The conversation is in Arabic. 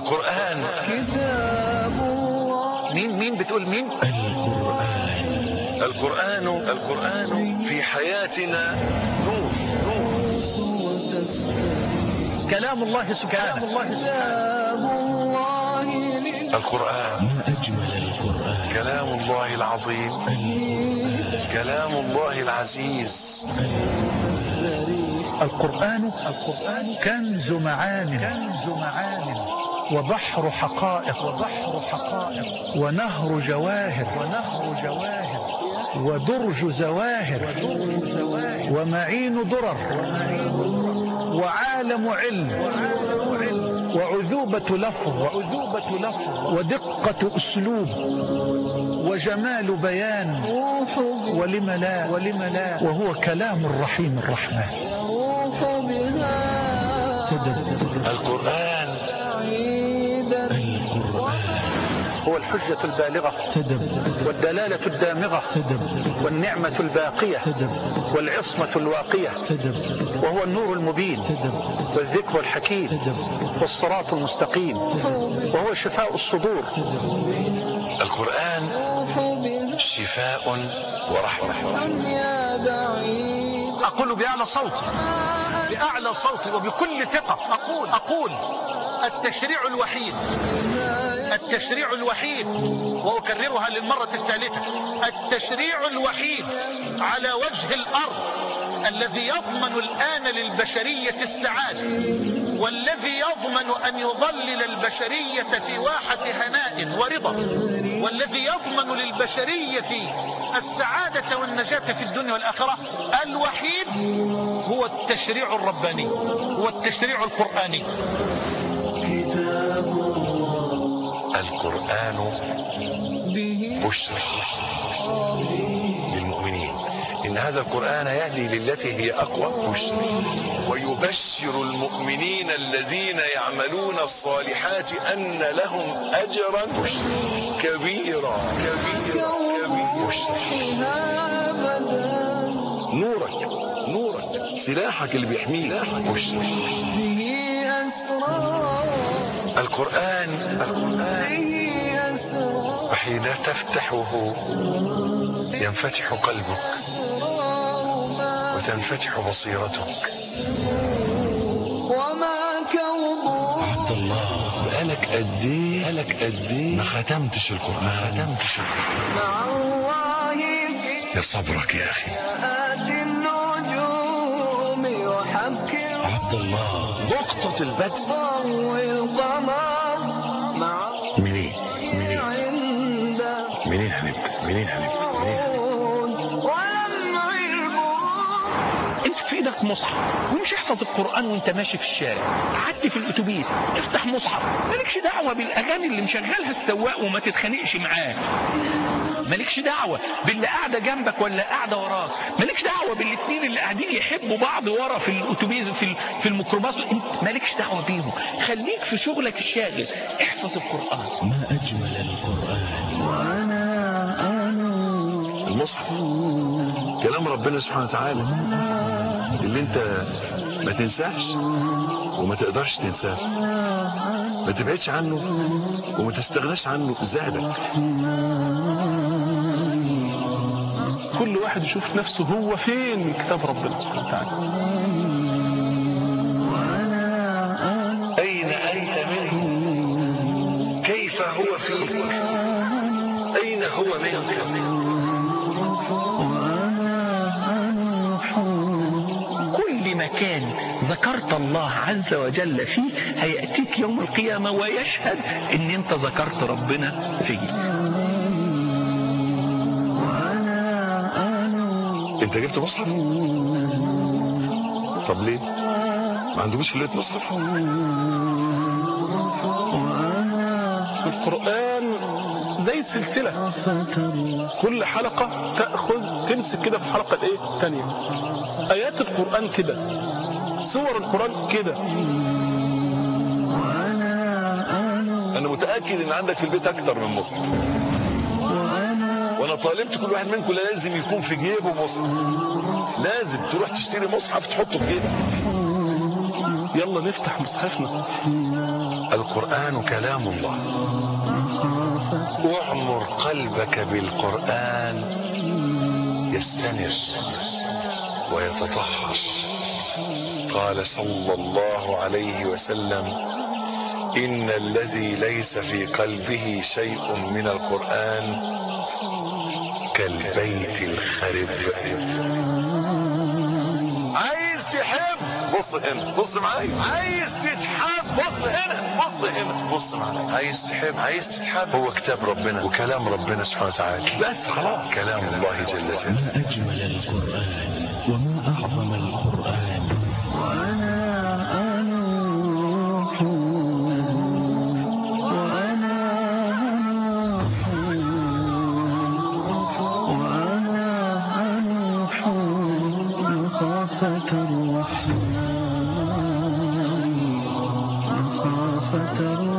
القرآن كتاب الله. مين بتقول مين؟ القرآن في حياتنا نور. كلام الله سبحانه. القرآن ما أجمل القرآن، كلام الله العظيم، كلام الله العزيز. القرآن كنز معان وبحر حقائق ونهر جواهر ودرج زواهر ومعين درر وعالم علم وعذوبة لفظ ودقة أسلوب وجمال بيان ولم لا وهو كلام الرحيم الرحمن. تدبر القرآن هو الحجة البالغة تدبر والدلالة الدامغة تدبر والنعمة الباقية تدبر والعصمة الواقية تدبر وهو النور المبين تدبر والذكر الحكيم تدبر والصراط المستقيم وهو شفاء الصدور. القرآن شفاء ورحمة. أقول بأعلى صوتي وبكل ثقة أقول التشريع الوحيد وأكررها للمرة الثالثة، التشريع الوحيد على وجه الأرض الذي يضمن الآن للبشرية السعادة، والذي يضمن أن يظلل البشرية في واحة هناء ورضا، والذي يضمن للبشرية السعادة والنجاة في الدنيا والآخرة الوحيد هو التشريع الرباني، هو التشريع القرآني. القرآن بشرى للمؤمنين إن هذا القرآن يهدي للتي هي أقوى بشرى ويبشر المؤمنين الذين يعملون الصالحات أن لهم أجرا كبيرا بشرى. نورك سلاحك اللي بيحميك بشرى. القرآن وحين تفتحه ينفتح قلبك وتنفتح بصيرتك. عبد الله بقالك قد ايه ما ختمتش القرآن. يا صبرك يا أخي. عبد الله نقطة البدء منين هنبدأ؟ امسك في ايدك مصحف ومش احفظ القرآن وانت ماشي في الشارع، عدي في الاتوبيس افتح مصحف، مالكش دعوة بالاغاني اللي مشغلها السواق وما تتخانقش معاه، مالكش دعوة باللي قاعدة جنبك ولا قاعدة وراك، مالكش دعوة بالاثنين اللي قاعدين يحبوا بعض ورا في الاتوبيس في الميكروباص، مالكش دعوة بيهم، خليك في شغلك الشاغل، احفظ القرآن. ما أجمل القرآن. المصحف كلام ربنا سبحانه وتعالى اللي انت ما تنساش وما تقدرش تنساه، ما تبعدش عنه وما تستغناش عنه، زادك. كل واحد يشوف نفسه هو فين من كتاب ربنا سبحانه وتعالى. أين أنت منه؟ كيف هو فيك؟ أين هو منك؟ كل مكان ذكرت الله عز وجل فيه هيأتيك يوم القيامة ويشهد ان انت ذكرت ربنا فيه. انت جبت مصحف؟ طب ليه ما عندكوش في البيت مصحف؟ القرآن زي السلسلة، كل حلقة تمسك كده في حلقة ايه تانية، آيات القرآن كده، سور القرآن كده. انا متأكد ان عندك في البيت اكتر من مصحف، وانا طالبت كل واحد منكم لازم يكون في جيبه مصحف، لازم تروح تشتري مصحف تحطه في جيبك. يلا نفتح مصحفنا. القرآن كلام الله، واعمر قلبك بالقرآن يستنر ويتطهر. قال صلى الله عليه وسلم: إن الذي ليس في قلبه شيء من القرآن كالبيت الخرب. عايز تحب بص هنا، بص معايا. عايز تتحب بص هنا، بص هنا، بص معايا. عايز تحب، عايز تتحب، هو كتاب ربنا وكلام ربنا سبحانه وتعالى، بس خلاص. كلام الله جل جلاله. ما أجمل القرآن وما أعظم القرآن. الرحمن مخافة الرحمن